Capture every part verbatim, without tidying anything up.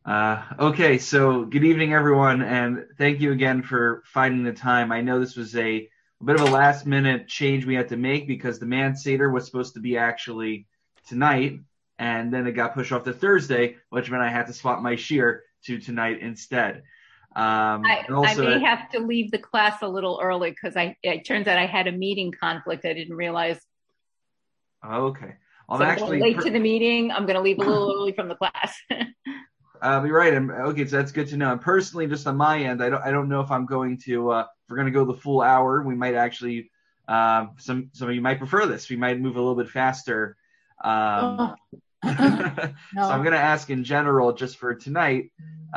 Uh, okay, so good evening, everyone, and thank you again for finding the time. I know this was a, a bit of a last minute change we had to make because the Man Seder was supposed to be actually tonight, and then it got pushed off to Thursday, which meant I had to swap my shear to tonight instead. Um, I, and I may also, have to leave the class a little early because I it turns out I had a meeting conflict I didn't realize. okay, well, So I'm I'm going actually late to per- the meeting. I'm going to leave a little early from the class. Uh, you're right. I'm, okay, so that's good to know. And personally, just on my end, I don't I don't know if I'm going to uh, if we're going to go the full hour. We might actually uh, some some of you might prefer this. We might move a little bit faster. Um, Oh, so I'm no. going to ask in general, just for tonight,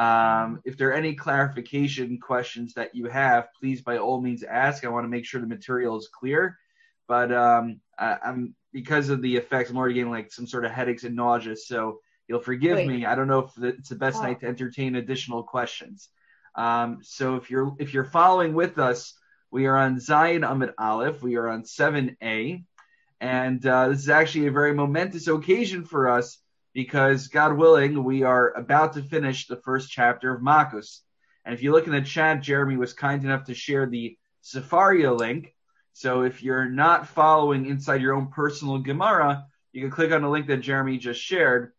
um, if there are any clarification questions that you have, please by all means ask. I want to make sure the material is clear. But um, I, I'm because of the effects, I'm already getting like some sort of headaches and nausea. So you'll forgive Wait. me. I don't know if it's the best Oh, night to entertain additional questions. Um, so if you're if you're following with us, we are on Zion Amid Aleph. We are on seven A. And uh, this is actually a very momentous occasion for us because, God willing, we are about to finish the first chapter of Makos. And if you look in the chat, Jeremy was kind enough to share the Safaria link. So if you're not following inside your own personal Gemara, you can click on the link that Jeremy just shared,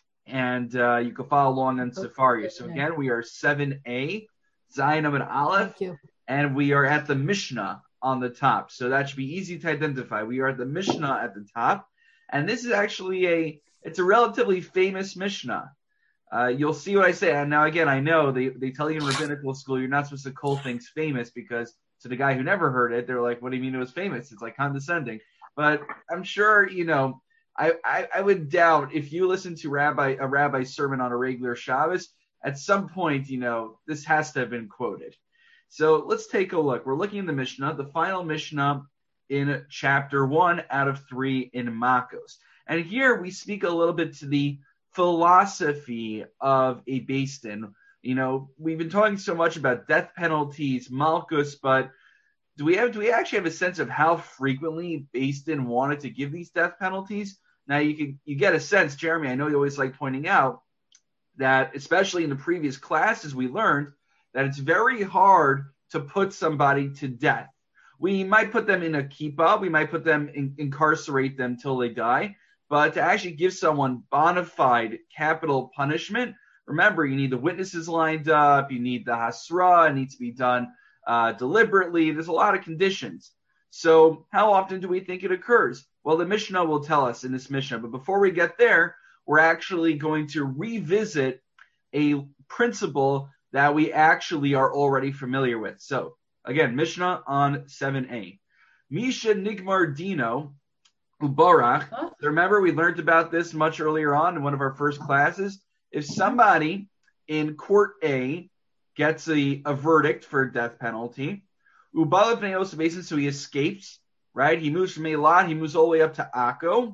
and uh, you can follow along on Safaria. So again, we are seven A, Zion and Aleph, thank you. and we are at the Mishnah on the top. So that should be easy to identify. We are at the Mishnah at the top. And this is actually a, it's a relatively famous Mishnah. Uh, you'll see what I say. And now, again, I know they, they tell you in rabbinical school, you're not supposed to call things famous because to the guy who never heard it, they're like, what do you mean it was famous? It's like condescending. But I'm sure, you know, I, I, I would doubt if you listen to rabbi a rabbi's sermon on a regular Shabbos, at some point, you know, this has to have been quoted. So let's take a look. We're looking in the Mishnah, the final Mishnah in chapter one out of three in Makos. And here we speak a little bit to the philosophy of a Beis Din. You know, we've been talking so much about death penalties, Malchus, but do we have do we actually have a sense of how frequently Beis Din wanted to give these death penalties? Now you can you get a sense, Jeremy. I know you always like pointing out that, especially in the previous classes, we learned that it's very hard to put somebody to death. We might put them in a kippah, we might put them in, incarcerate them till they die, but to actually give someone bona fide capital punishment, remember, you need the witnesses lined up, you need the hasra, it needs to be done uh, deliberately. There's a lot of conditions. So how often do we think it occurs? Well, the Mishnah will tell us in this Mishnah, but before we get there, we're actually going to revisit a principle that we actually are already familiar with. So again, Mishnah on seven A. Misha Nigmar Dino Ubarach. Huh? Remember, we learned about this much earlier on in one of our first classes. If somebody in court A gets a, a verdict for a death penalty, Ubalav Neos Basin, so he escapes, right? He moves from Eilat, he moves all the way up to Akko.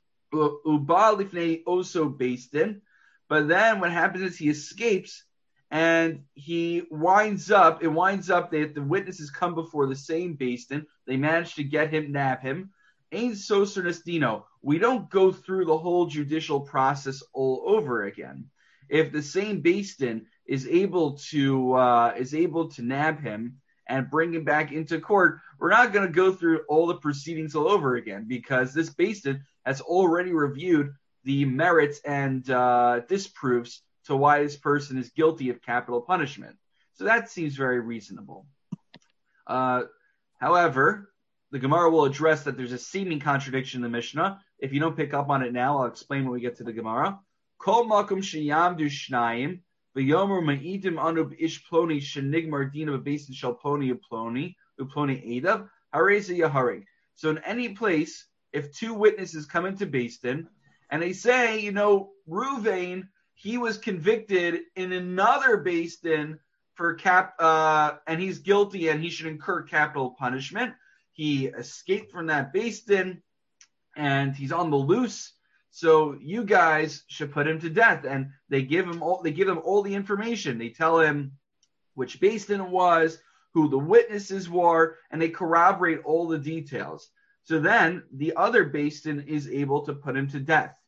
Ubalifne also Beis Din. But then what happens is he escapes and he winds up, it winds up that the witnesses come before the same Beis Din. They manage to get him, nab him. Ain Sosernes Dino. We don't go through the whole judicial process all over again. If the same Beis Din is able to uh, is able to nab him and bring him back into court, we're not going to go through all the proceedings all over again because this Beis Din has already reviewed the merits and uh, disproofs to why this person is guilty of capital punishment. So that seems very reasonable. Uh, however, the Gemara will address that there's a seeming contradiction in the Mishnah. If you don't pick up on it now, I'll explain when we get to the Gemara. Kol makom sheyamdu shnayim v'yomer ma'idim anu b'ish ploni shenigmar dina b'beis din shel ploni uploni uploni edav hareza yaharig. So in any place, if two witnesses come into Beis Din and they say, you know, Ruvain, he was convicted in another Beis Din for cap, uh, and he's guilty and he should incur capital punishment. He escaped from that Beis Din and he's on the loose. So you guys should put him to death. And they give him all, they give him all the information. They tell him which Beis Din it was, who the witnesses were, and they corroborate all the details. So then the other Beis Din is able to put him to death.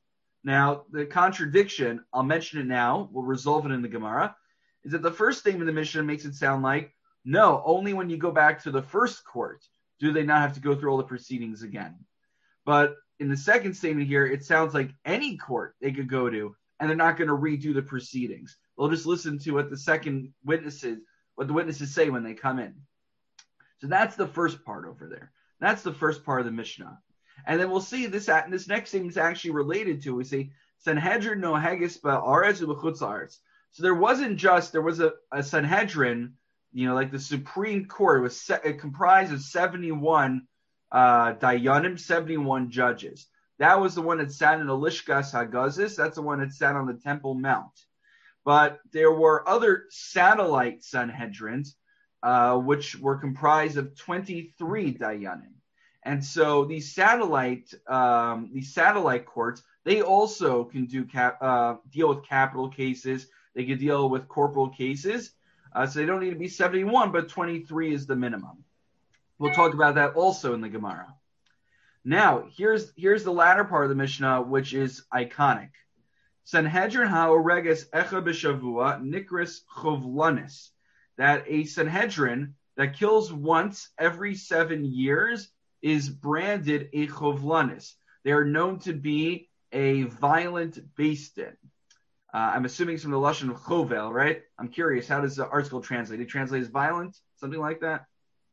Now, the contradiction, I'll mention it now, we'll resolve it in the Gemara, is that the first statement of the Mishnah makes it sound like, no, only when you go back to the first court do they not have to go through all the proceedings again. But in the second statement here, it sounds like any court they could go to, and they're not going to redo the proceedings. They'll just listen to what the second witnesses, what the witnesses say when they come in. So that's the first part over there. That's the first part of the Mishnah. And then we'll see this this next thing is actually related to, we say, Sanhedrin nohegis ba'aretz u'b'chutz haaretz. So there wasn't just, there was a, a Sanhedrin, you know, like the Supreme Court, it was se- it comprised of seventy-one uh, dayanim, seventy-one judges. That was the one that sat in the Lishkas Hagazis. That's the one that sat on the Temple Mount. But there were other satellite Sanhedrins, uh, which were comprised of twenty-three dayanim. And so these satellite um, these satellite courts, they also can do cap, uh, deal with capital cases. They can deal with corporal cases. Uh, so they don't need to be seventy-one, but twenty-three is the minimum. We'll talk about that also in the Gemara. Now, here's here's the latter part of the Mishnah, which is iconic. Sanhedrin ha'oreges echa b'shavua nikris chovlanis. That a Sanhedrin that kills once every seven years is branded a chovlanis. They are known to be a violent beis din. Uh, I'm assuming it's from the lashon of chovel, right? I'm curious, how does the article translate? It translates as violent, something like that?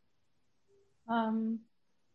Um,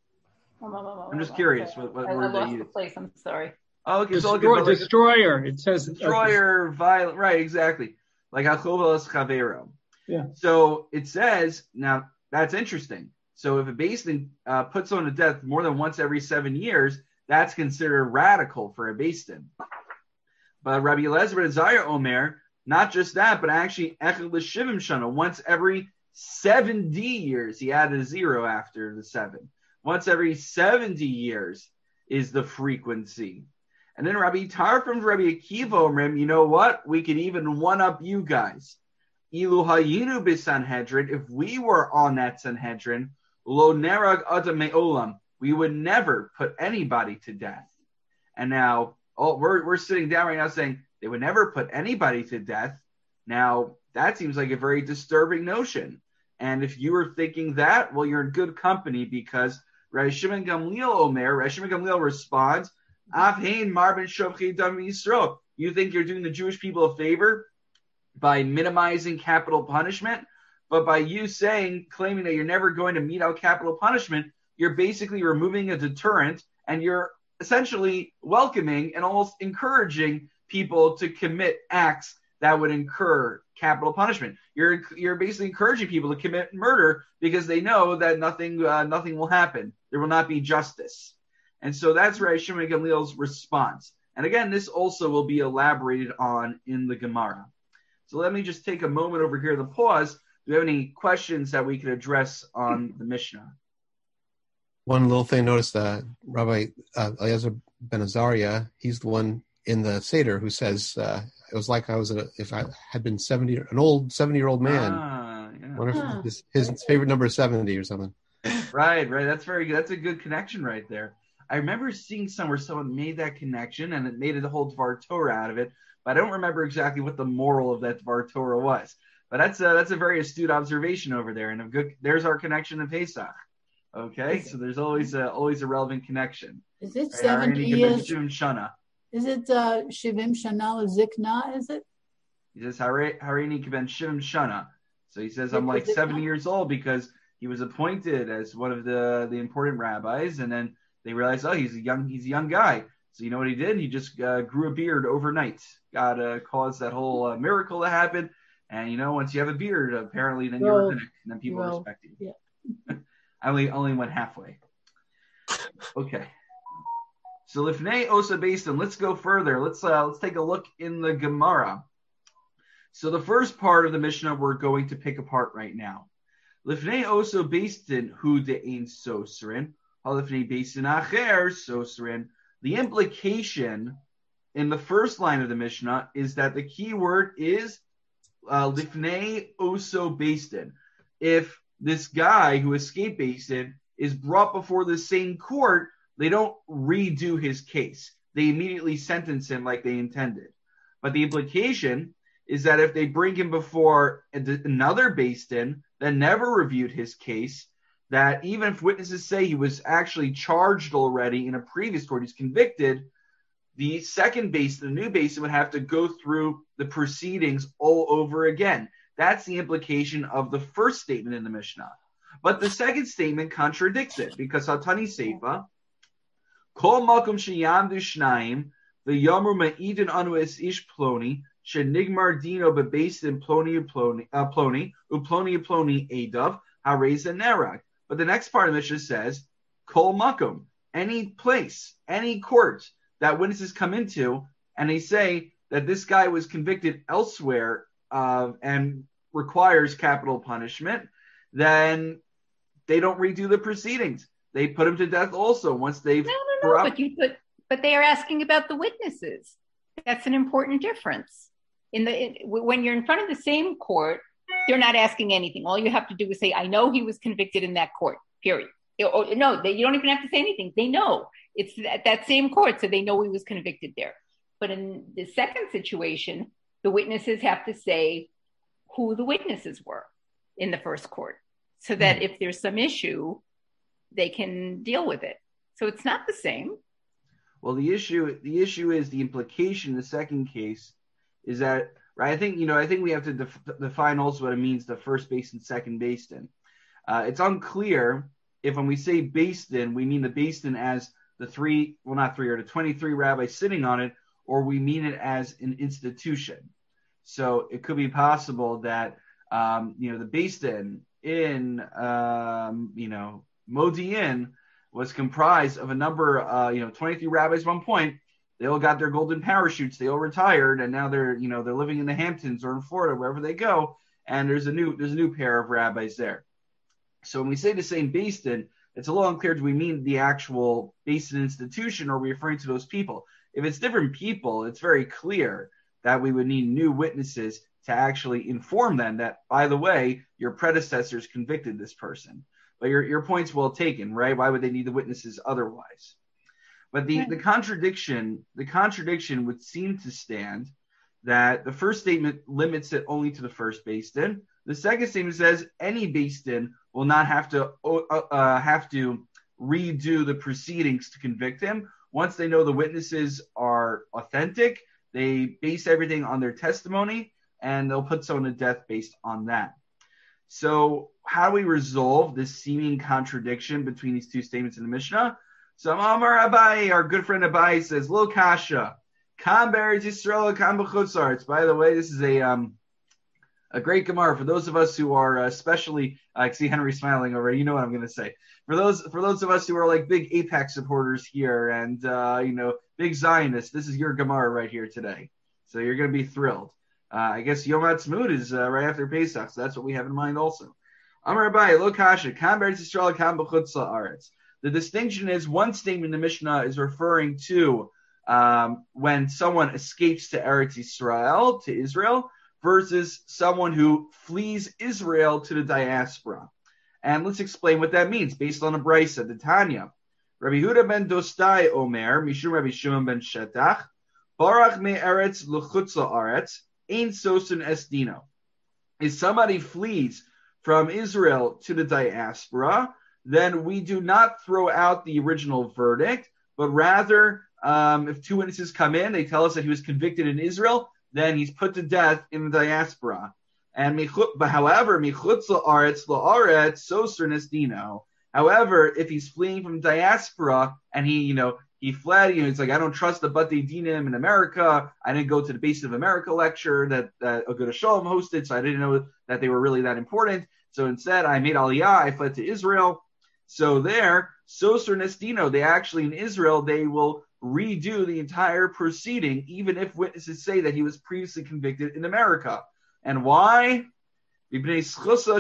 I'm just curious what, what I, word I lost they the use. place. I'm sorry. Oh, okay, Destroy, so like, destroyer. It says destroyer, violent, right? Exactly, like hachovel es chavero. Yeah. So it says now that's interesting. So if a beis din uh, puts someone to death more than once every seven years, that's considered radical for a beis din. But Rabbi Eliezer ben Azariah Omer, not just that, but actually echad l'shivim shana, once every seventy years. He added a zero after the seven. Once every seventy years is the frequency. And then Rabbi Tar from Rabbi Akiva Omrim, you know what? We could even one-up you guys. Ilu hayinu b'Sanhedrin, if we were on that Sanhedrin, lo nerag adam me'olam, we would never put anybody to death. And now, oh, we're we're sitting down right now saying they would never put anybody to death. Now, that seems like a very disturbing notion. And if you were thinking that, well, you're in good company, because Rav Shimon Gamliel Omer, Rav Shimon Gamliel responds, Av hein marbin shovchei dam Yisrael. You think you're doing the Jewish people a favor by minimizing capital punishment? But by you saying, claiming that you're never going to mete out capital punishment, you're basically removing a deterrent, and you're essentially welcoming and almost encouraging people to commit acts that would incur capital punishment. You're you're basically encouraging people to commit murder because they know that nothing uh, nothing will happen. There will not be justice. And so that's Rav Shimon Gamliel's response. And again, this also will be elaborated on in the Gemara. So let me just take a moment over here to pause. Do you have any questions that we could address on the Mishnah? One little thing I noticed, uh, Rabbi uh, Eliezer ben Azariah, he's the one in the Seder who says, uh, it was like I was, a, if I had been seventy, an old seventy-year-old man. Ah, yeah. I wonder huh. if his, his favorite number is seventy or something. Right, right. That's very good. That's a good connection right there. I remember seeing somewhere someone made that connection, and it made a whole Dvar Torah out of it, but I don't remember exactly what the moral of that Dvar Torah was. But that's a, that's a very astute observation over there, and a good. There's our connection to Pesach. Okay, so there's always a, always a relevant connection. Is it seventy right? years? Shana. Is it uh, Shivim Shana Zikna? Is it? He says Harini Kiben Shivim Shana. So he says I'm like seventy years old because he was appointed as one of the, the important rabbis, and then they realized, oh, he's a young he's a young guy. So you know what he did? He just uh, grew a beard overnight. God uh, caused that whole uh, miracle to happen. And you know, once you have a beard, apparently then well, you're rabbinic, and then people well, respect you. Yeah. I only only went halfway. Okay. So Lifnei Osa Beis Din, let's go further. Let's uh, let's take a look in the Gemara. So the first part of the Mishnah we're going to pick apart right now. Lifnei Osa Beis Din hu de'ein sosrin, halifnei Beis Din acher sosrin. The implication in the first line of the Mishnah is that the key word is uh, Lifnei Osa Beis Din. If this guy who escaped Beis Din is brought before the same court, they don't redo his case. they immediately sentence him like they intended. But the implication is that if they bring him before another Beis Din that never reviewed his case, that even if witnesses say he was actually charged already in a previous court, he's convicted, the second Beis Din, the new Beis Din, would have to go through the proceedings all over again. That's the implication of the first statement in the Mishnah. But the second statement contradicts it, because Hatani Seifa, Kol Malkum Sheyamdu Shnayim, the Yomru Ma'idin Anu Es Ish Ploni, Shenigmar Dino Bebeis Din Ploni Uploni, uh, Ploni, Uploni Uploni Edav, Hareza Nerag. But the next part of the Mishnah says, Kol Makum, any place, any court that witnesses come into, and they say that this guy was convicted elsewhere uh, and requires capital punishment, then they don't redo the proceedings. They put him to death also once they've... No, no, no, corrupt- but, you, but, but they are asking about the witnesses. That's an important difference. In the in, when you're in front of the same court, they're not asking anything. All you have to do is say, I know he was convicted in that court, period. Or, no, they, you don't even have to say anything. They know. It's at that same court, so they know he was convicted there. But in the second situation, the witnesses have to say who the witnesses were in the first court, so that if there's some issue, they can deal with it. So it's not the same. Well, the issue the issue is the implication in the second case is that, right, I think, you know, I think we have to def- define also what it means, the first Beis Din, second Beis Din. Uh, it's unclear if when we say Beis Din, we mean the Beis Din as the three, well, not three, or the twenty-three rabbis sitting on it, or we mean it as an institution. So it could be possible that, um, you know, the Beis Din in, um, you know, Modi'in was comprised of a number, uh, you know, twenty-three rabbis at one point. They all got their golden parachutes. They all retired, and now they're, you know, they're living in the Hamptons or in Florida, wherever they go. And there's a new, there's a new pair of rabbis there. So when we say the same Beis Din, it's a little unclear. Do we mean the actual Beis Din institution, or are we referring to those people? If it's different people, it's very clear that we would need new witnesses to actually inform them that, by the way, your predecessors convicted this person. But your your point's well taken, right? Why would they need the witnesses otherwise? But the, the contradiction, the contradiction would seem to stand that the first statement limits it only to the first Beis Din. The second statement says any Beis Din will not have to uh, have to redo the proceedings to convict him. Once they know the witnesses are authentic, they base everything on their testimony, and they'll put someone to death based on that. So how do we resolve this seeming contradiction between these two statements in the Mishnah? So Amar Abai, our good friend Abai, says, Lo kasha, kam be'eretz Yisrael, kam b'chutz haaretz. By the way, this is a um, a great Gemara for those of us who are uh, especially, uh, I see Henry smiling over, you know what I'm going to say. For those for those of us who are like big AIPAC supporters here and, uh, you know, big Zionists, this is your Gemara right here today. So you're going to be thrilled. Uh, I guess Yom HaTzmaut is uh, right after Pesach, so that's what we have in mind also. Amar Abai, Lo kasha, kam be'eretz Yisrael, kam b'chutz haaretz. The distinction is one statement in the Mishnah is referring to um, when someone escapes to Eretz Yisrael, to Israel, versus someone who flees Israel to the diaspora. And let's explain what that means based on a brisa, the Tanya. Rabbi Huda ben Dostai Omer, Mishum Rabbi Shimon ben Shetach, Barach me Eretz l'chutz haaretz, ein sosun es dino. If somebody flees from Israel to the diaspora, then we do not throw out the original verdict, but rather, um, if two witnesses come in, they tell us that he was convicted in Israel, then he's put to death in the diaspora. And but however, michutz la'aretz la'aretz soser nes dino. However, if he's fleeing from diaspora and he, you know, he fled, you know, he's like, I don't trust the Batei Dinim in America. I didn't go to the Base of America lecture that that Agudah Shalom hosted, so I didn't know that they were really that important. So instead, I made Aliyah. I fled to Israel. So there, Soser Nestino, they actually in Israel, they will redo the entire proceeding, even if witnesses say that he was previously convicted in America. And why? Because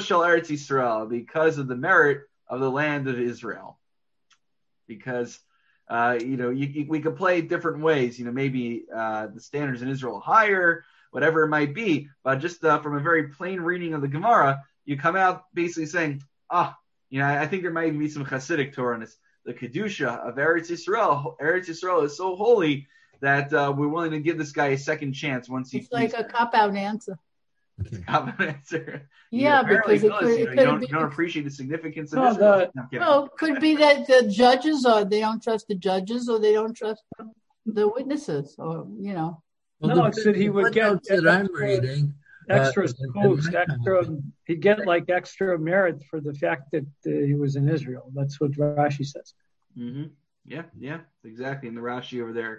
of the merit of the land of Israel. Because, uh, you know, you, you, we could play different ways. You know, maybe uh, the standards in Israel are higher, whatever it might be. But just uh, from a very plain reading of the Gemara, you come out basically saying, ah, you know, I think there might even be some Hasidic Torah on this. the Kedusha of Eretz Yisrael. Eretz Yisrael is so holy that uh, we're willing to give this guy a second chance once he It's like a her. cop-out answer. Okay. Cop-out answer. Yeah, apparently because it does, could, you, it know, could you, don't, be, you don't appreciate the significance of No, Israel. the- No, I'm kidding. well, could be that the judges or they don't trust the judges or they don't trust the witnesses or, you know. No, the it's that he the would get footnotes that I'm extra- reading. extra uh, in- in post, my extra, copy. he'd get like extra merit for the fact that uh, he was in Israel. That's what Rashi says. Mm-hmm. Yeah, yeah, exactly. In the Rashi over there.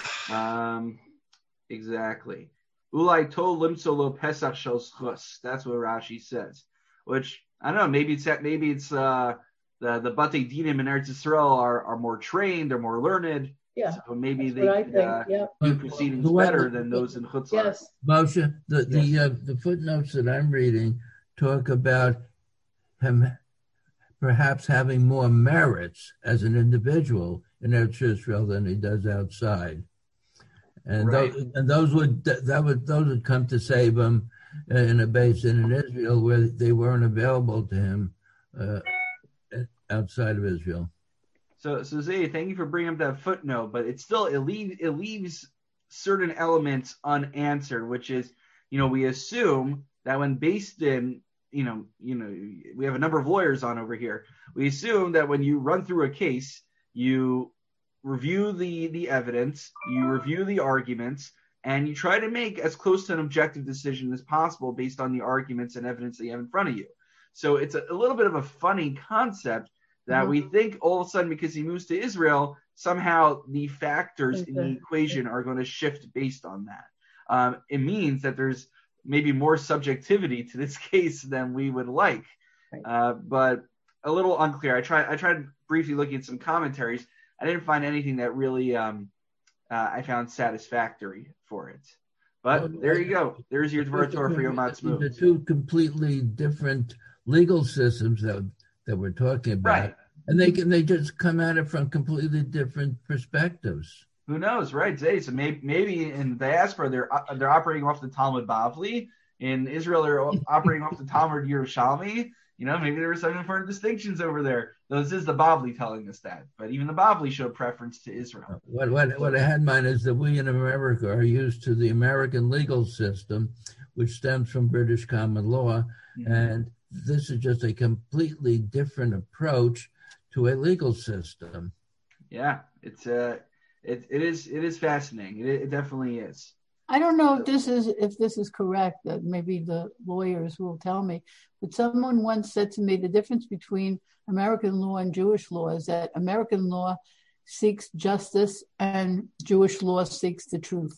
Um, exactly. Ulai tol limsolo pesach shel schus. That's what Rashi says. Which I don't know. Maybe it's that. Maybe it's uh, the the Batei Dinim in Eretz Yisrael are are more trained. They're more learned. Yeah. So maybe That's they what I could think. uh, Yeah. do proceedings The one- better than those in Chutzlar. Yes. Moshe, the the, uh, the footnotes that I'm reading talk about him perhaps having more merits as an individual in Eretz Yisrael than he does outside, and Right. those and those would that would those would come to save him in a base in Israel where they weren't available to him uh, outside of Israel. So, so Zay, thank you for bringing up that footnote, but it still it leaves it leaves certain elements unanswered, which is, you know, we assume that when based in, you know, you know, we have a number of lawyers on over here. We assume that when you run through a case, you review the the evidence, you review the arguments, and you try to make as close to an objective decision as possible based on the arguments and evidence that you have in front of you. So it's a, a little bit of a funny concept that mm-hmm. we think all of a sudden because he moves to Israel, somehow the factors okay. in the equation are going to shift based on that. Um, it means that there's maybe more subjectivity to this case than we would like, right. uh, but a little unclear. I tried I tried briefly looking at some commentaries. I didn't find anything that really um, uh, I found satisfactory for it. But well, there you go. There's your Dvar Torah for Yom Ha'atzmaut. The two completely different legal systems that that we're talking about, right. and they can they just come at it from completely different perspectives. Who knows, right? Zay, so maybe maybe in diaspora they're they're operating off the Talmud Bavli. In Israel, they're operating off the Talmud Yerushalmi. You know, maybe there were some important distinctions over there. Though this is the Bavli telling us that, but even the Bavli showed preference to Israel. What what what I had in mind is that we in America are used to the American legal system, which stems from British common law, mm-hmm. and this is just a completely different approach to a legal system. Yeah, it's uh, it it is it is fascinating. It, it definitely is. I don't know if this is if this is correct. That maybe the lawyers will tell me. But someone once said to me the difference between American law and Jewish law is that American law seeks justice and Jewish law seeks the truth.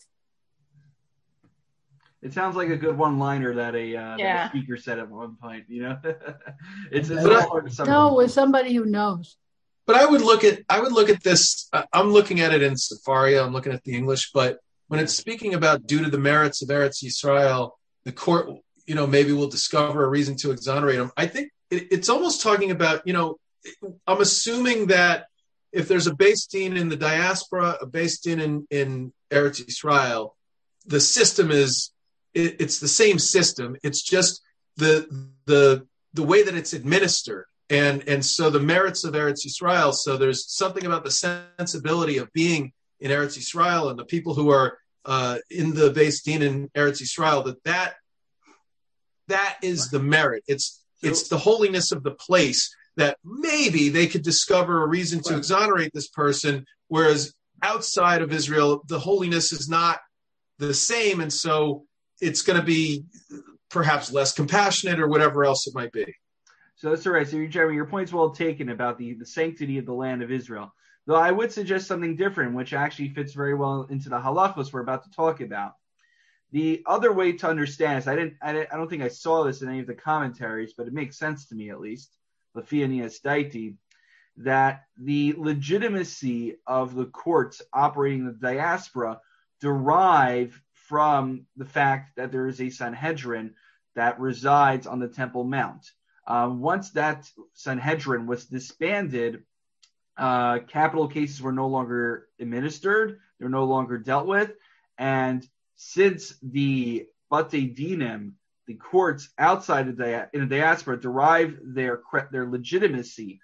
It sounds like a good one-liner that a, uh, yeah. that a speaker said at one point. You know, it's, it's I, hard to no, with somebody who knows. But I would look at I would look at this. Uh, I'm looking at it in Sefaria. I'm looking at the English, but when it's speaking about due to the merits of Eretz Yisrael, the court, you know, maybe will discover a reason to exonerate him. I think it, it's almost talking about, you know, I'm assuming that if there's a Beis Din in the diaspora, a Beis Din in, in Eretz Yisrael, the system is, it, it's the same system. It's just the the the way that it's administered. And, and so the merits of Eretz Yisrael, so there's something about the sensibility of being in Eretz Yisrael and the people who are uh, in the Beis Din in Eretz Yisrael, that that, that is the merit. It's so, it's the holiness of the place that maybe they could discover a reason to exonerate this person, whereas outside of Israel, the holiness is not the same. And so it's going to be perhaps less compassionate or whatever else it might be. So that's all right. So, Jeremy, your point's well taken about the, the sanctity of the land of Israel. Though I would suggest something different, which actually fits very well into the halachos we're about to talk about. The other way to understand this, I didn't, I, didn't, I don't think I saw this in any of the commentaries, but it makes sense to me at least, Lefianias Daiti, that the legitimacy of the courts operating in the diaspora derive from the fact that there is a Sanhedrin that resides on the Temple Mount. Um, once that Sanhedrin was disbanded, uh, capital cases were no longer administered, they're no longer dealt with, and since the Batei Dinim, the courts outside of the in the diaspora, derive their their legitimacy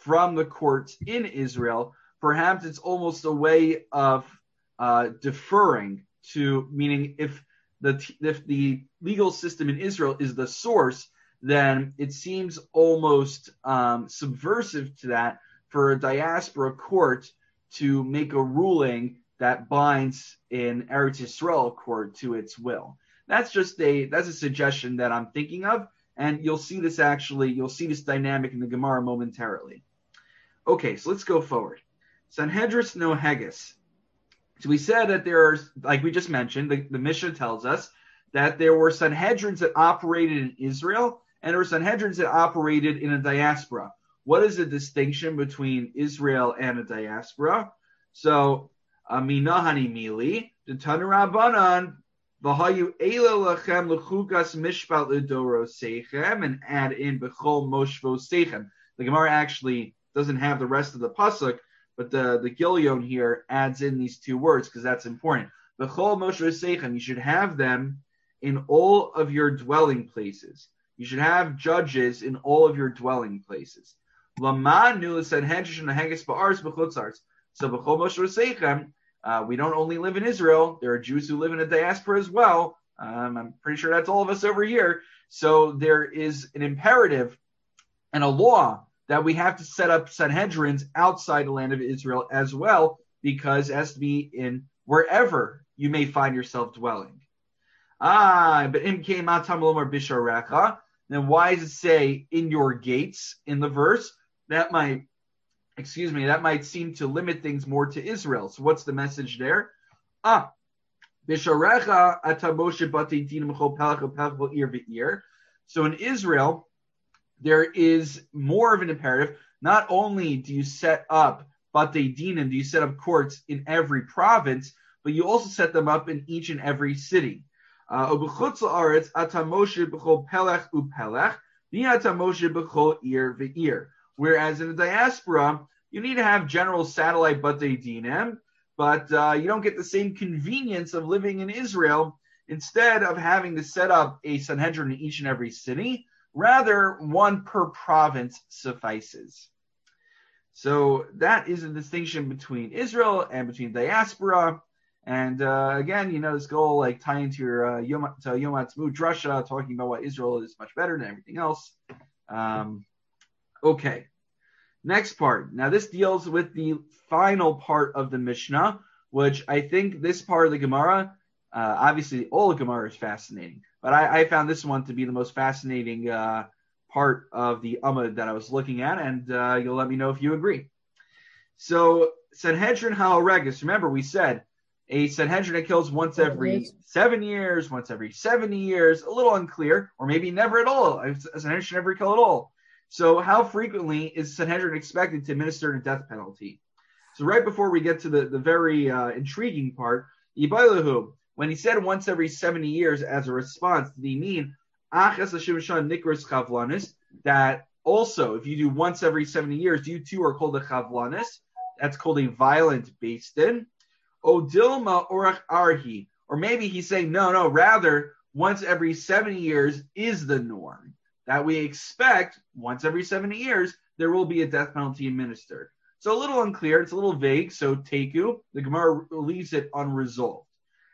from the courts in Israel. Perhaps it's almost a way of uh, deferring to, meaning if the if the legal system in Israel is the source, then it seems almost um, subversive to that for a diaspora court to make a ruling that binds in Eretz Yisrael court to its will. That's just a that's a suggestion that I'm thinking of, and you'll see this actually, you'll see this dynamic in the Gemara momentarily. Okay, so let's go forward. Sanhedris Noheges. So we said that there are, like we just mentioned, the, the Mishnah tells us that there were Sanhedrins that operated in Israel, and there were Sanhedrins that operated in a diaspora. What is the distinction between Israel and a diaspora? So, Aminahani Mili, the Tanurabanan, Vahayu Ela Lachem Lechukas Mishpat Ledoro Seichem, and add in Bechol Moshvo Seichem. The Gemara actually doesn't have the rest of the pasuk, but the, the Gilion here adds in these two words because that's important. Bechol Moshvo Seichem, you should have them in all of your dwelling places. You should have judges in all of your dwelling places. Lamanu Sanhedrin Noheges Ba'aretz B'chutzarts. So B'chol Moshvo Seichem, uh, we don't only live in Israel. There are Jews who live in a diaspora as well. Um, I'm pretty sure that's all of us over here. So there is an imperative and a law that we have to set up Sanhedrins outside the land of Israel as well, because it has to be in wherever you may find yourself dwelling. Ah, but im came matam lomar bisharecha. Then why does it say in your gates in the verse? That might, excuse me, that might seem to limit things more to Israel. So what's the message there? Ah, bisharecha atamoshe bati din mechol pelach pelach ir ve'ir. So in Israel, there is more of an imperative. Not only do you set up batei dinim, do you set up courts in every province, but you also set them up in each and every city. Uh, whereas in the diaspora, you need to have general satellite batei dinim, but uh, you don't get the same convenience of living in Israel. Instead of having to set up a Sanhedrin in each and every city, rather one per province suffices. So that is a distinction between Israel and between diaspora. And uh, again, you know, this goal like tie into your uh, Yom, to Yom Ha'atzmaut drasha, talking about why Israel is much better than everything else. Um, okay, next part. Now this deals with the final part of the Mishnah, which I think this part of the Gemara, uh, obviously all the Gemara is fascinating, but I, I found this one to be the most fascinating uh, part of the Amud that I was looking at, and uh, you'll let me know if you agree. So Sanhedrin HaHoreges, remember we said a Sanhedrin that kills once every seven years, once every seventy years, a little unclear, or maybe never at all. A Sanhedrin should never kill at all. So how frequently is Sanhedrin expected to administer the death penalty? So right before we get to the, the very uh, intriguing part, Yibailahu, when he said once every seventy years as a response, did he mean Achas Hashem Shan Nikras Chavlanis, that also if you do once every seventy years, you too are called a Chavlanis? That's called a violent Beis-Din. Odilma Orach Arhi, or maybe he's saying, no, no, rather, once every seventy years is the norm. That we expect once every seventy years, there will be a death penalty administered. So a little unclear, it's a little vague, so Teku, the Gemara leaves it unresolved.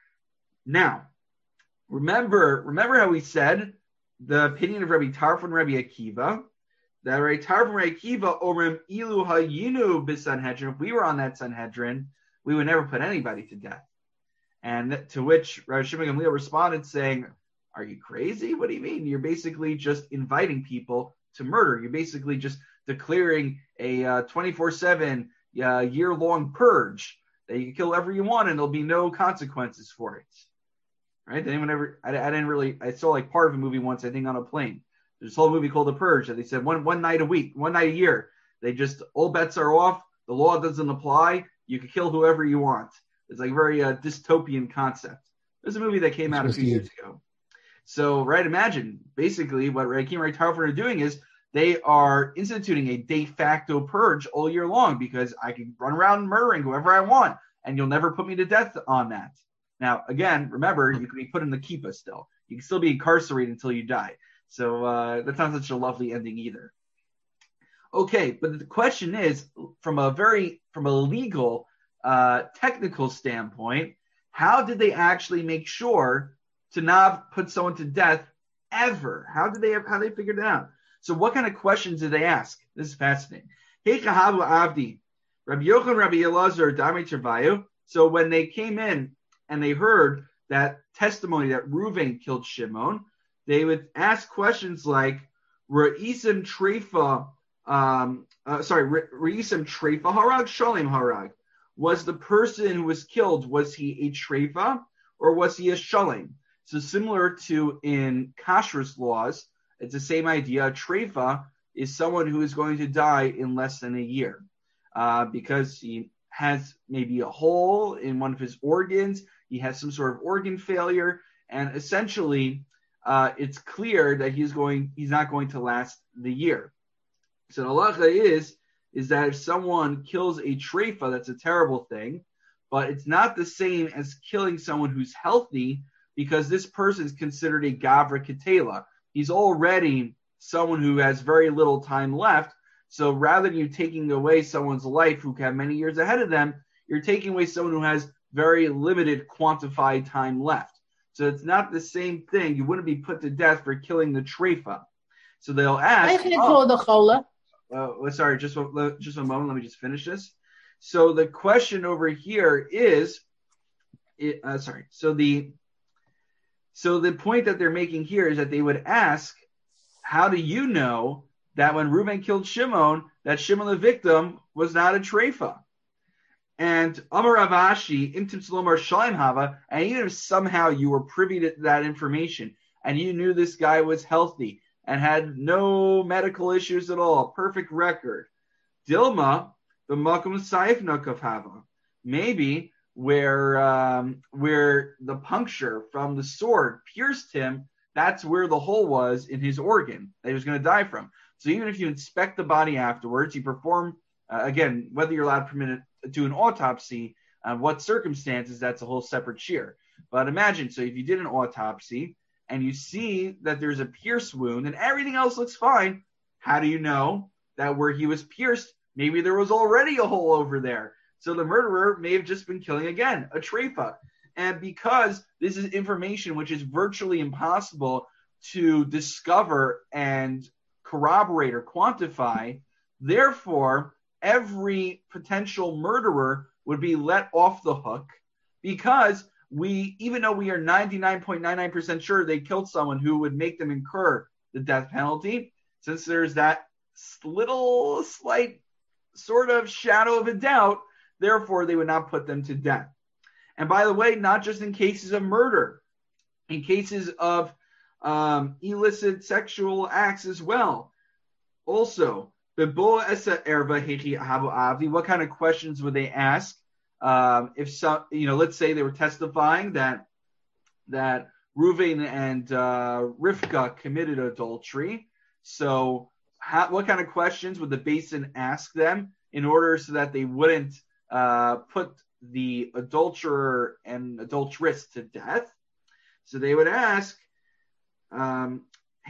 Now, remember, remember how we said the opinion of Rabbi Tarfon and Rabbi Akiva, that Rabbi Tarfon and Rabbi Akiva, Orem Ilu Hayinu B'Sanhedrin, if we were on that Sanhedrin, we would never put anybody to death. And to which Rav Shimon Gamliel responded saying, are you crazy? What do you mean? You're basically just inviting people to murder. You're basically just declaring a uh, twenty-four seven uh, year-long purge that you can kill whoever you want and there'll be no consequences for it. Right? Did anyone ever, I, I didn't really, I saw like part of a movie once, I think on a plane. There's a whole movie called The Purge that they said one, one night a week, one night a year. They just, all bets are off. The law doesn't apply. You can kill whoever you want. It's like a very uh, dystopian concept. There's a movie that came out a few years ago. So, right, imagine, basically what Rakim and Tarfon are doing is they are instituting a de facto purge all year long because I can run around murdering whoever I want, and you'll never put me to death on that. Now, again, remember, you can be put in the kippah still. You can still be incarcerated until you die. So uh, that's not such a lovely ending either. Okay, but the question is, from a very, from a legal, uh, technical standpoint, how did they actually make sure to not put someone to death ever? How did they, how they figured it out? So what kind of questions did they ask? This is fascinating. Avdi, Rabbi Yochanan, Rabbi Elazar, Dami Tervayu. So when they came in and they heard that testimony that Reuven killed Shimon, they would ask questions like, Re'isim Treifa, um, uh, sorry, Re'isim Treifa Harag, Shalem Harag. Was the person who was killed, was he a Treifa or was he a Shalem? So similar to in Kashrus laws, it's the same idea. A Treifa is someone who is going to die in less than a year uh, because he has maybe a hole in one of his organs. He has some sort of organ failure, and essentially, uh, it's clear that he's going, he's not going to last the year. So the halacha is, is that if someone kills a treifa, that's a terrible thing, but it's not the same as killing someone who's healthy, because this person is considered a gavra ketela. He's already someone who has very little time left. So rather than you taking away someone's life who have many years ahead of them, you're taking away someone who has very limited quantified time left. So it's not the same thing. You wouldn't be put to death for killing the treifa. So they'll ask. Oh, uh, sorry, just a, just a moment. Let me just finish this. So the question over here is, it, uh, sorry. So the so the point that they're making here is that they would ask, how do you know that when Reuven killed Shimon, that Shimon the victim was not a treifa? And Amar Avashi, Imtim Salomar Shalim Hava, and even if somehow you were privy to that information and you knew this guy was healthy and had no medical issues at all, perfect record, Dilma, the Makum Saif Nakav Hava, maybe where um, where the puncture from the sword pierced him, that's where the hole was in his organ that he was going to die from. So even if you inspect the body afterwards, you perform, uh, again, whether you're allowed to permit do an autopsy, uh, what circumstances, that's a whole separate shear. But imagine, so if you did an autopsy and you see that there's a pierce wound and everything else looks fine, how do you know that where he was pierced, maybe there was already a hole over there? So the murderer may have just been killing, again, a treifa. And because this is information which is virtually impossible to discover and corroborate or quantify, therefore, every potential murderer would be let off the hook, because we, even though we are ninety-nine point nine nine percent sure they killed someone who would make them incur the death penalty, since there's that little slight sort of shadow of a doubt, therefore they would not put them to death. And by the way, not just in cases of murder, in cases of um, illicit sexual acts as well. Also, what kind of questions would they ask? Um, if some, you know, let's say they were testifying that that Reuven and uh, Rivka committed adultery. So, how, what kind of questions would the basin ask them in order so that they wouldn't uh, put the adulterer and adulteress to death? So they would ask, um,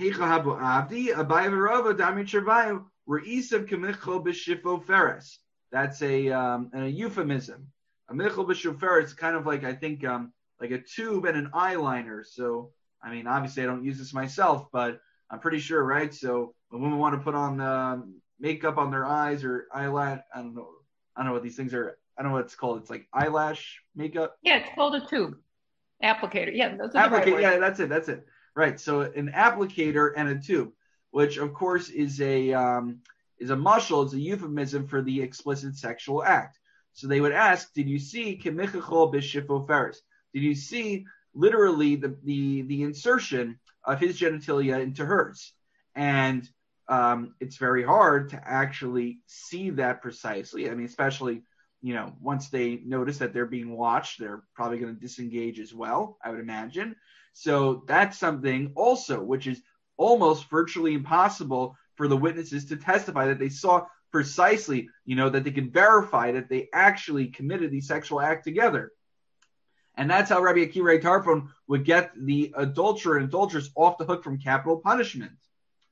that's a um, a euphemism. A michel b'shofer is kind of like, I think, um, like a tube and an eyeliner. So, I mean, obviously I don't use this myself, but I'm pretty sure, right? So when women want to put on um, makeup on their eyes or eyelash, I don't know, I don't know what these things are. I don't know what it's called. It's like eyelash makeup. Yeah, it's called a tube. Applicator. Yeah, those are the Applicator. right Yeah, that's it. That's it. Right. So an applicator and a tube, which of course is a um, is a mushal, it's a euphemism for the explicit sexual act. So they would ask, did you see kemichachol b'shifoferes? Did you see literally the, the the insertion of his genitalia into hers? And um, it's very hard to actually see that precisely. I mean, especially, you know, once they notice that they're being watched, they're probably going to disengage as well, I would imagine. So that's something also which is almost virtually impossible for the witnesses to testify that they saw precisely, you know, that they can verify that they actually committed the sexual act together. And that's how Rabbi Akiva Tarfon would get the adulterer and adulteress off the hook from capital punishment.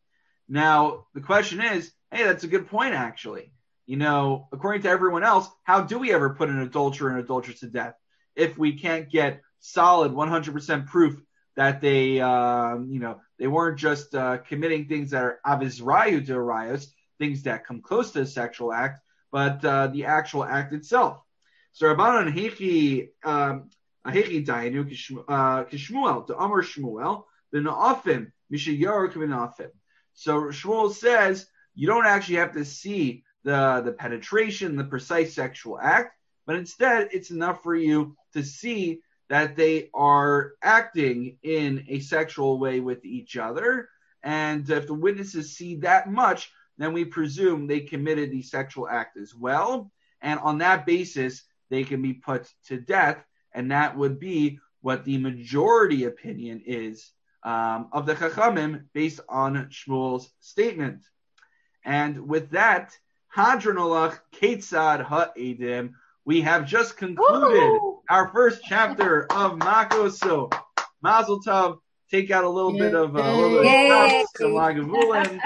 Now, the question is, hey, that's a good point, actually. You know, according to everyone else, how do we ever put an adulterer and adulteress to death if we can't get solid one hundred percent proof that they, um, you know, they weren't just uh, committing things that are avisrayu de arayos, things that come close to a sexual act, but uh, the actual act itself. So Rabbanan Hechi Hechi Dayenu Kishmuel to Amar Shmuel the Naafim Mishayor Kvinafim. So Shmuel says you don't actually have to see the the penetration, the precise sexual act, but instead it's enough for you to see that they are acting in a sexual way with each other. And if the witnesses see that much, then we presume they committed the sexual act as well. And on that basis, they can be put to death. And that would be what the majority opinion is um, of the Chachamim based on Shmuel's statement. And with that, Hadronolach Ketzad Ha'edim, we have just concluded Woo! Our first chapter of Makos. So, Mazel Tov, take out a little Yay. Bit of uh, a little bit of Lagavulin.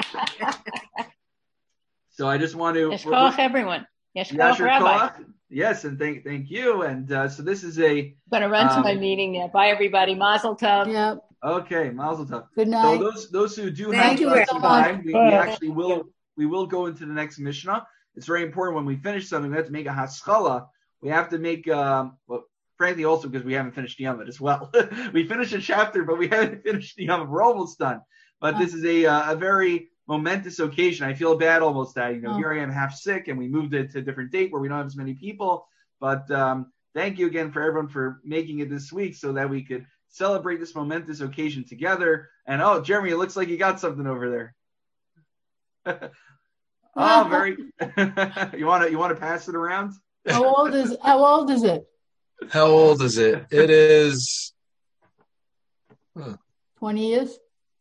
So I just want to Yeshkoach everyone. Yeshkoach Rabbi. Yes, and thank thank you. And uh, so this is a. I'm gonna run um, to my meeting now. Bye, everybody. Mazel Tov. Yep. Okay, Mazel Tov. Good night. So those those who do thank have you, some time, we, we actually will we will go into the next Mishnah. It's very important when we finish something, we have to make a haskalah. We have to make, um, well, frankly, also because we haven't finished the Yom as well. We finished a chapter, but we haven't finished the Yom. We're almost done. But this is a uh, a very momentous occasion. I feel bad almost that, you know, oh. here I am half sick and we moved it to a different date where we don't have as many people. But um, thank you again for everyone for making it this week so that we could celebrate this momentous occasion together. And, oh, Jeremy, it looks like you got something over there. Oh, very. you want to you want to pass it around? How old is How old is it? How old is it? It is huh. twenty years.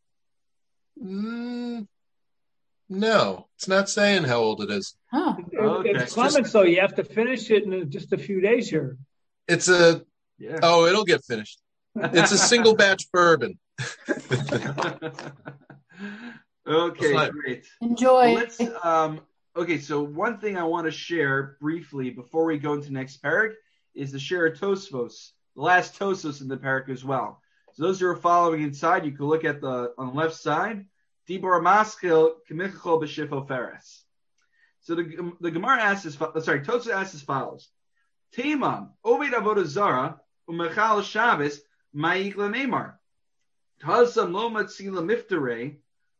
Mm, no, it's not saying how old it is. Huh. Okay. It's Clemens, so you have to finish it in just a few days here. It's a. Yeah. Oh, it'll get finished. It's a single batch bourbon. Okay, great. Enjoy. Well, let's, um, okay, so one thing I want to share briefly before we go into the next parak is the share of Tosfos, the last Tosfos in the parak as well. So those who are following inside, you can look at the on the left side. Dibor Maskil Kemichol B'Shifo Feres. So the the Gemara asks as sorry, Tosfos asks as follows: Teimam Oved Avodah Zara Umechal Shabbos Ma'ik LaNeimar Tasam Lo Matzila Miftarei.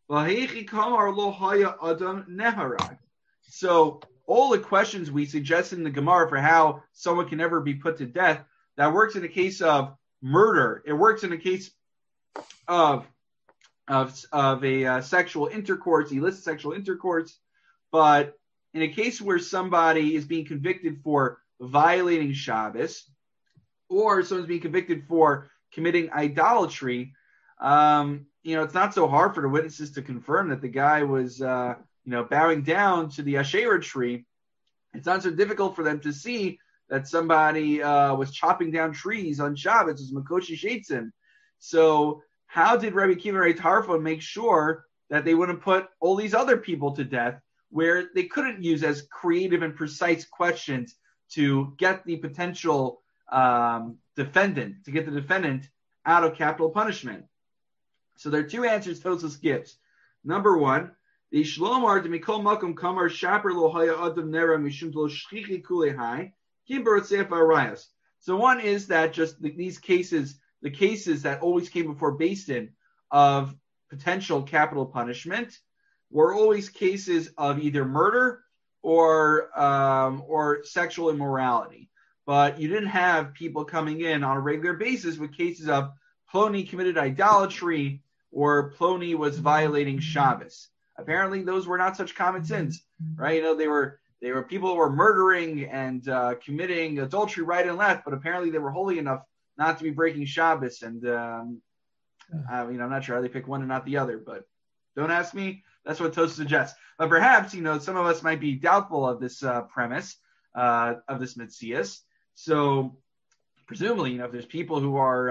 So all the questions we suggested in the Gemara for how someone can never be put to death, that works in the case of murder. It works in the case of of, of a uh, sexual intercourse, illicit sexual intercourse. But in a case where somebody is being convicted for violating Shabbos, or someone's being convicted for committing idolatry, um, you know, it's not so hard for the witnesses to confirm that the guy was, uh, you know, bowing down to the Asherah tree. It's not so difficult for them to see that somebody uh, was chopping down trees on Shabbos. It was Makoshi Sheitzim. So how did Rabbi Kiva Tarfon make sure that they wouldn't put all these other people to death where they couldn't use as creative and precise questions to get the potential um, defendant, to get the defendant out of capital punishment? So there are two answers Tosfos gives. Number one, the Shlomar de Mikol Makom Kamar Shaper Lo Haya Adam Nera Mishum Lo Shchichi Kulehai Kibar Tzef Arayas. So one is that just the, these cases, the cases that always came before Beis Din of potential capital punishment, were always cases of either murder or um, or sexual immorality. But you didn't have people coming in on a regular basis with cases of Ploni committed idolatry or Ploni was violating Shabbos. Apparently, those were not such common sins, right? You know, they were they were people who were murdering and uh, committing adultery right and left, but apparently they were holy enough not to be breaking Shabbos. And um, uh, you know, I'm not sure how they pick one and not the other, but don't ask me. That's what Tosfos suggests. But perhaps, you know, some of us might be doubtful of this uh, premise uh, of this Metzias. So presumably, you know, if there's people who are uh,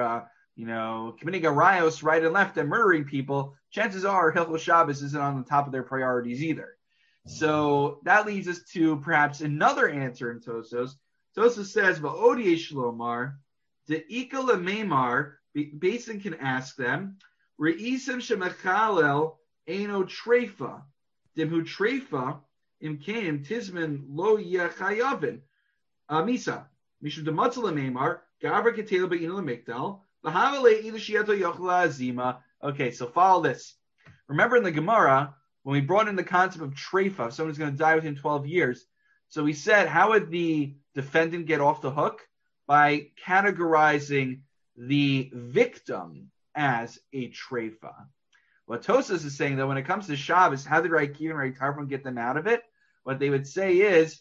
you know, committing arayos right and left and murdering people, chances are Hilchos Shabbos isn't on the top of their priorities either. So that leads us to perhaps another answer in Tosos. Tosos says, "Va'od yesh lomar, de'ika lemeimar." Basin can ask them, "Re'isim shemechalel eino treifa, dimhu treifa imkeim tizman lo yechayavin misa mishum dematzal lemeimar gavra ketela be'ino lemikdal v'havale ilushiato yochla azima." Okay, so follow this. Remember in the Gemara, when we brought in the concept of treifa, if someone's going to die within twelve years, so we said, how would the defendant get off the hook? By categorizing the victim as a treifa. What Tosas is saying, though, when it comes to Shabbos, how did Rai Kiva and Rai Tarfon get them out of it? What they would say is,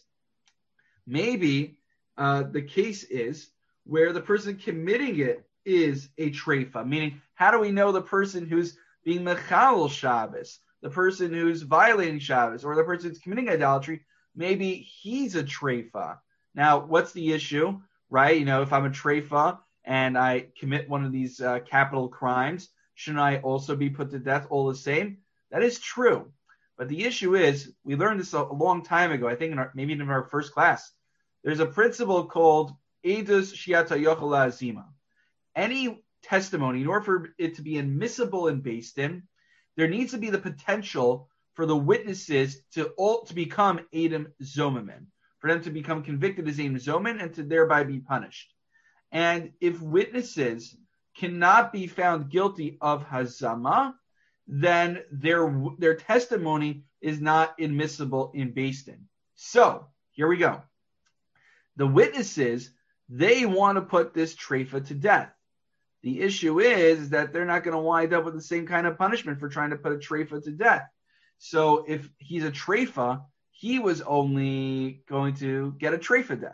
maybe uh, the case is where the person committing it is a treifa, meaning, how do we know the person who's being mechalel Shabbos, the person who's violating Shabbos, or the person who's committing idolatry? Maybe he's a treifa. Now, what's the issue, right? You know, if I'm a treifa and I commit one of these uh, capital crimes, shouldn't I also be put to death all the same? That is true. But the issue is, we learned this a, a long time ago, I think in our, maybe in our first class. There's a principle called Edus Shiata Yochela Azima. Any testimony, in order for it to be admissible in Beis Din, there needs to be the potential for the witnesses to all to become Edom Zomamin, for them to become convicted as Edom Zomin and to thereby be punished. And if witnesses cannot be found guilty of Hazama, then their their testimony is not admissible in Beis Din. So here we go. The witnesses, they want to put this treifa to death. The issue is that they're not going to wind up with the same kind of punishment for trying to put a treifa to death. So if he's a treifa, he was only going to get a treifa death.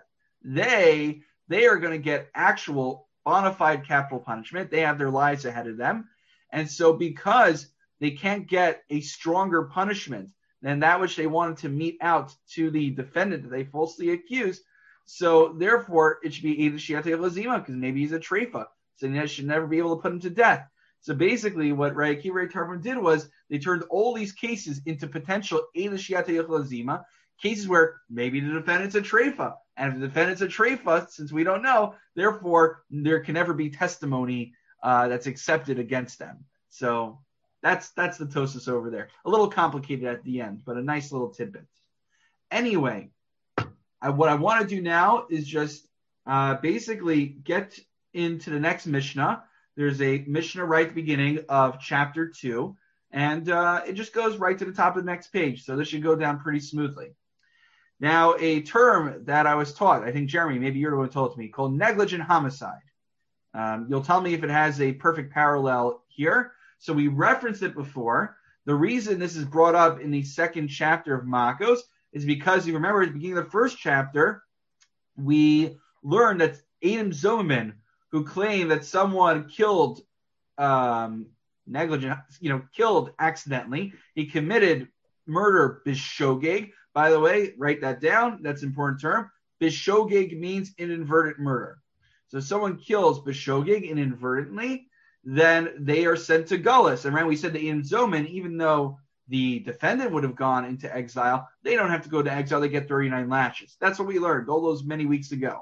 They they are going to get actual bona fide capital punishment. They have their lives ahead of them. And so because they can't get a stronger punishment than that which they wanted to mete out to the defendant that they falsely accused, so therefore it should be either Shiata Lazima, because maybe he's a treifa. So they should never be able to put him to death. So basically what Rai Akiva Rai Tarfon did was they turned all these cases into potential Eila Shiata Lazima, cases where maybe the defendant's a treifa. And if the defendant's a treifa, since we don't know, therefore there can never be testimony uh, that's accepted against them. So that's that's the Tosis over there. A little complicated at the end, but a nice little tidbit. Anyway, I, what I want to do now is just uh, basically get into the next Mishnah. There's a Mishnah right at the beginning of chapter two, and uh, it just goes right to the top of the next page. So this should go down pretty smoothly. Now, a term that I was taught, I think, Jeremy, maybe you're the one who told it to me, called negligent homicide. Um, you'll tell me if it has a perfect parallel here. So we referenced it before. The reason this is brought up in the second chapter of Makos is because you remember at the beginning of the first chapter, we learned that Edom Zomamin, who claimed that someone killed um, negligent, you know, killed accidentally, he committed murder bishogeg. By the way, write that down. That's an important term. Bishogeg means inadvertent murder. So if someone kills bishogeg inadvertently, then they are sent to Gullus. And right, we said that in Zoman, even though the defendant would have gone into exile, they don't have to go to exile. They get thirty-nine lashes. That's what we learned all those many weeks ago.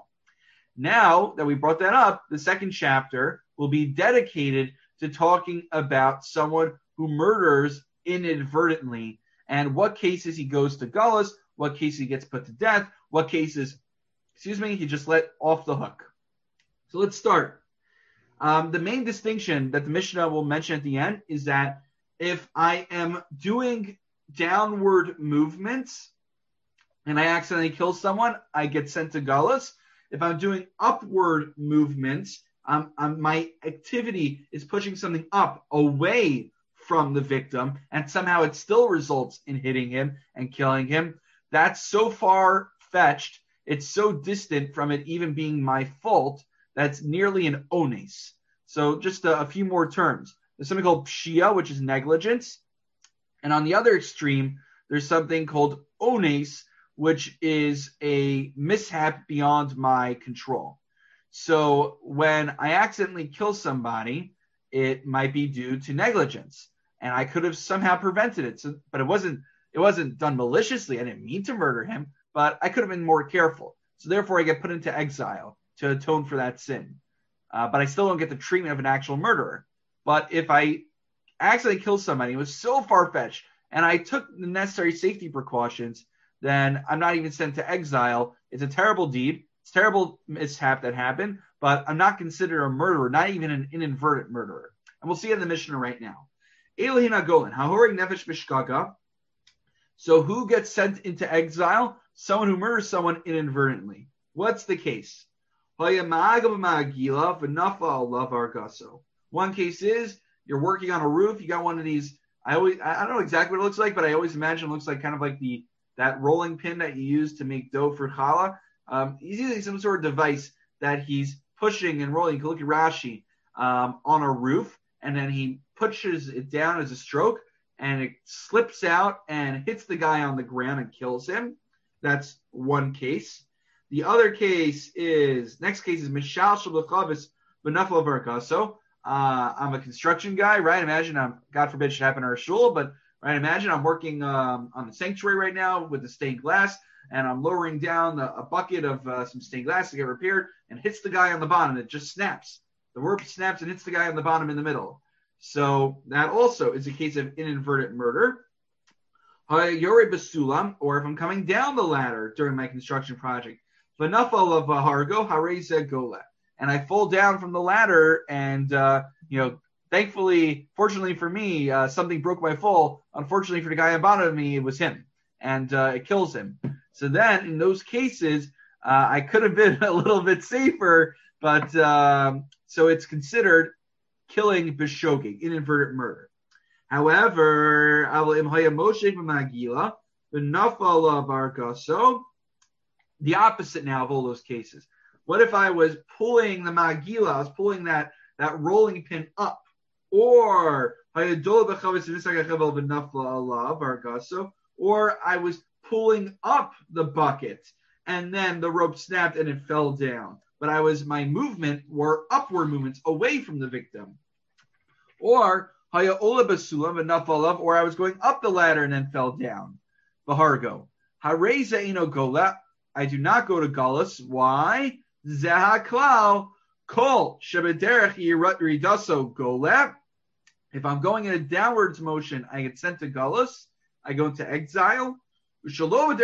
Now that we brought that up, the second chapter will be dedicated to talking about someone who murders inadvertently and what cases he goes to Gullus, what cases he gets put to death, what cases, excuse me, he just let off the hook. So let's start. Um, the main distinction that the Mishnah will mention at the end is that if I am doing downward movements and I accidentally kill someone, I get sent to Gullus. If I'm doing upward movements, um, um, my activity is pushing something up away from the victim, and somehow it still results in hitting him and killing him. That's so far-fetched, it's so distant from it even being my fault, that's nearly an ones. So just a, a few more terms. There's something called pshia, which is negligence. And on the other extreme, there's something called ones, which is a mishap beyond my control. So when I accidentally kill somebody, it might be due to negligence, and I could have somehow prevented it. So, but it wasn't it wasn't done maliciously. I didn't mean to murder him, but I could have been more careful. So therefore, I get put into exile to atone for that sin. Uh, but I still don't get the treatment of an actual murderer. But if I accidentally kill somebody, it was so far-fetched, and I took the necessary safety precautions, then I'm not even sent to exile. It's a terrible deed. It's a terrible mishap that happened, but I'm not considered a murderer, not even an inadvertent murderer. And we'll see in the Mishnah right now. Elohin Agolan, Hahoring Nefesh Bishkaga. So who gets sent into exile? Someone who murders someone inadvertently. What's the case? One case is you're working on a roof. You got one of these. I always I don't know exactly what it looks like, but I always imagine it looks like kind of like the that rolling pin that you use to make dough for challah. Um, he's using some sort of device that he's pushing and rolling. You can look at Rashi um, on a roof, and then he pushes it down as a stroke, and it slips out and hits the guy on the ground and kills him. That's one case. The other case is, next case is Mishal Shablachavis Benafal Barakaso. Uh, I'm a construction guy, right? Imagine I'm, God forbid, should happen to our shul, but right, imagine I'm working um, on the sanctuary right now with the stained glass, and I'm lowering down the, a bucket of uh, some stained glass to get repaired, and hits the guy on the bottom. It just snaps. The rope snaps and hits the guy on the bottom in the middle. So that also is a case of inadvertent murder. Yore Basulam, or if I'm coming down the ladder during my construction project, Vanafal of Hargo, Hareze Gola. And I fall down from the ladder, and, uh, you know, thankfully, fortunately for me, uh, something broke my fall. Unfortunately for the guy in bottom of me, it was him, and uh, it kills him. So then, in those cases, uh, I could have been a little bit safer, but um, so it's considered killing b'shogeg, inadvertent murder. However, the opposite now of all those cases. What if I was pulling the magila, I was pulling that, that rolling pin up, or or I was pulling up the bucket and then the rope snapped and it fell down. But I was my movement were upward movements away from the victim. Or or I was going up the ladder and then fell down. Bahargo. I do not go to Galus. Why? Zehaklau kol shebederech ridaso golep. If I'm going in a downwards motion, I get sent to Galus. I go into exile. If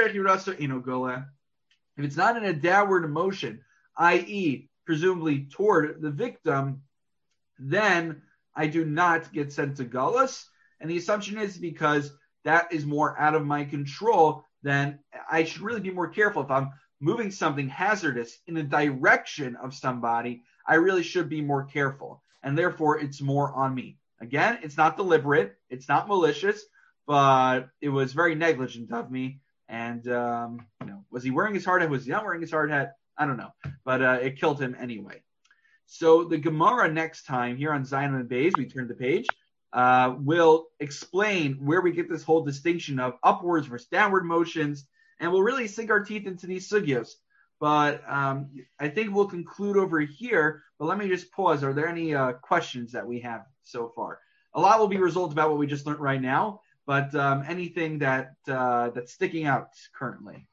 it's not in a downward motion, that is, presumably toward the victim, then I do not get sent to Galus. And the assumption is because that is more out of my control, then I should really be more careful. If I'm moving something hazardous in the direction of somebody, I really should be more careful. And therefore, it's more on me. Again, it's not deliberate. It's not malicious, but it was very negligent of me. And, um, you know, was he wearing his hard hat? Was he not wearing his hard hat? I don't know. But uh, it killed him anyway. So the Gemara next time here on Zion and Bays, we turn the page, uh, will explain where we get this whole distinction of upwards versus downward motions. And we'll really sink our teeth into these sugyos. But um, I think we'll conclude over here. But let me just pause. Are there any uh, questions that we have so far? A lot will be resolved about what we just learned right now. But um, anything that uh, that's sticking out currently?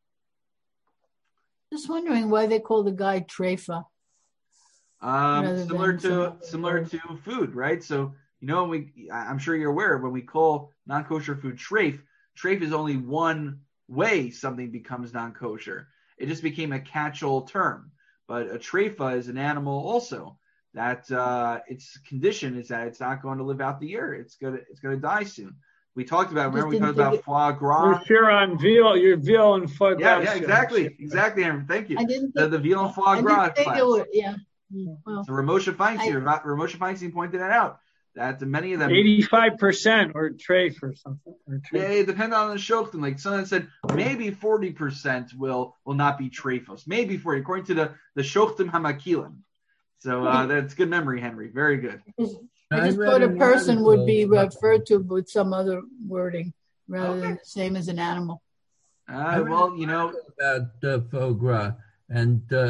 Just wondering why they call the guy treifa. Um, similar to similar to food, right? So you know, we I'm sure you're aware when we call non-kosher food treif, treif is only one way something becomes non-kosher. It just became a catch-all term. But a treifa is an animal also that uh, its condition is that it's not going to live out the year. It's gonna it's gonna die soon. We talked about, remember we talked about it, foie gras. You're sure on veal, your veal and foie gras. Yeah, yeah, exactly. Exactly, Aaron. Thank you. I didn't the, think, the veal and foie gras class. Were, yeah. Well, so Ramosha Feinstein, I, Ramosha Feinstein pointed that out. That many of them eighty-five percent or treif or something. Or treif. Yeah, it depends on the shoftim. Like someone said, maybe forty percent will will not be treifos. Maybe forty, according to the, the shoftim hamakilim. So uh, that's good memory, Henry. Very good. I just thought a person would be referred to with some other wording rather okay. than the same as an animal. Uh, well, you know about uh, foie gras, and uh,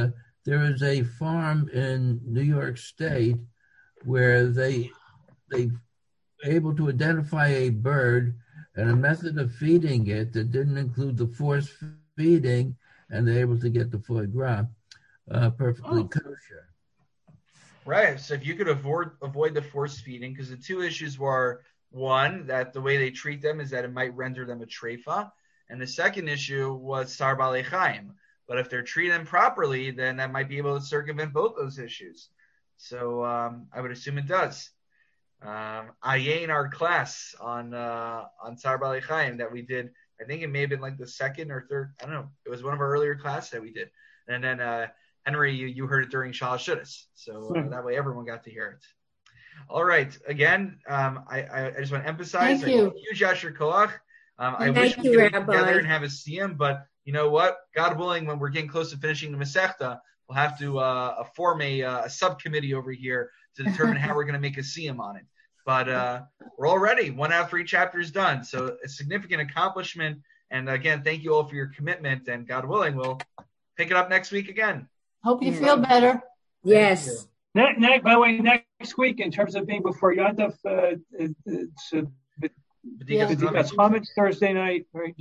there is a farm in New York State where they they able to identify a bird and a method of feeding it that didn't include the force feeding, and they're able to get the foie gras uh, perfectly Oh. kosher. Right. So if you could avoid avoid the force feeding, because the two issues were, one, that the way they treat them is that it might render them a treifa, and the second issue was sar balei chaim. But if they're treating them properly, then that might be able to circumvent both those issues. So um, I would assume it does. Um, Aye in our class on uh, on sar balei chaim that we did, I think it may have been like the second or third. I don't know. It was one of our earlier classes that we did, and then. Uh, Henry, you, you heard it during Shalosh Shudas, so uh, that way everyone got to hear it. All right. Again, um, I, I, I just want to emphasize, Thank you. a huge Yasher Koach. Um, I Thank wish we you, could get Rabbi. together and have a siyum, but you know what? God willing, when we're getting close to finishing the Masechta, we'll have to uh, form a, uh, a subcommittee over here to determine how we're going to make a siyum on it. But uh, we're already one out of three chapters done, so a significant accomplishment. And again, thank you all for your commitment, and God willing, we'll pick it up next week again. Hope you Yeah. feel better. Yes. Ne- ne- by the way, next week, in terms of being before Yontif, uh, it- it's uh, Yeah. B'dikas Chametz Thursday night. Right?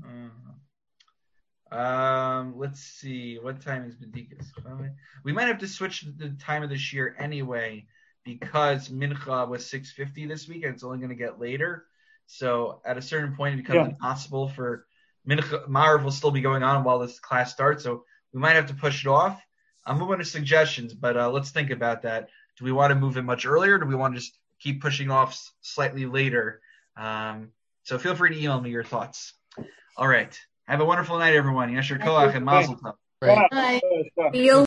Uh, um, let's see. What time is B'dikas? We might have to switch the time of this year anyway, because Mincha was six fifty this week, and it's only going to get later. So at a certain point, it becomes Yeah. impossible for Mincha. Marav will still be going on while this class starts, so we might have to push it off. I'm open to suggestions, but uh, let's think about that. Do we want to move it much earlier? Or do we want to just keep pushing off s- slightly later? Um, so feel free to email me your thoughts. All right. Have a wonderful night, everyone. Yasher Koach and Mazel Tov. Right. Bye. Uh, Feel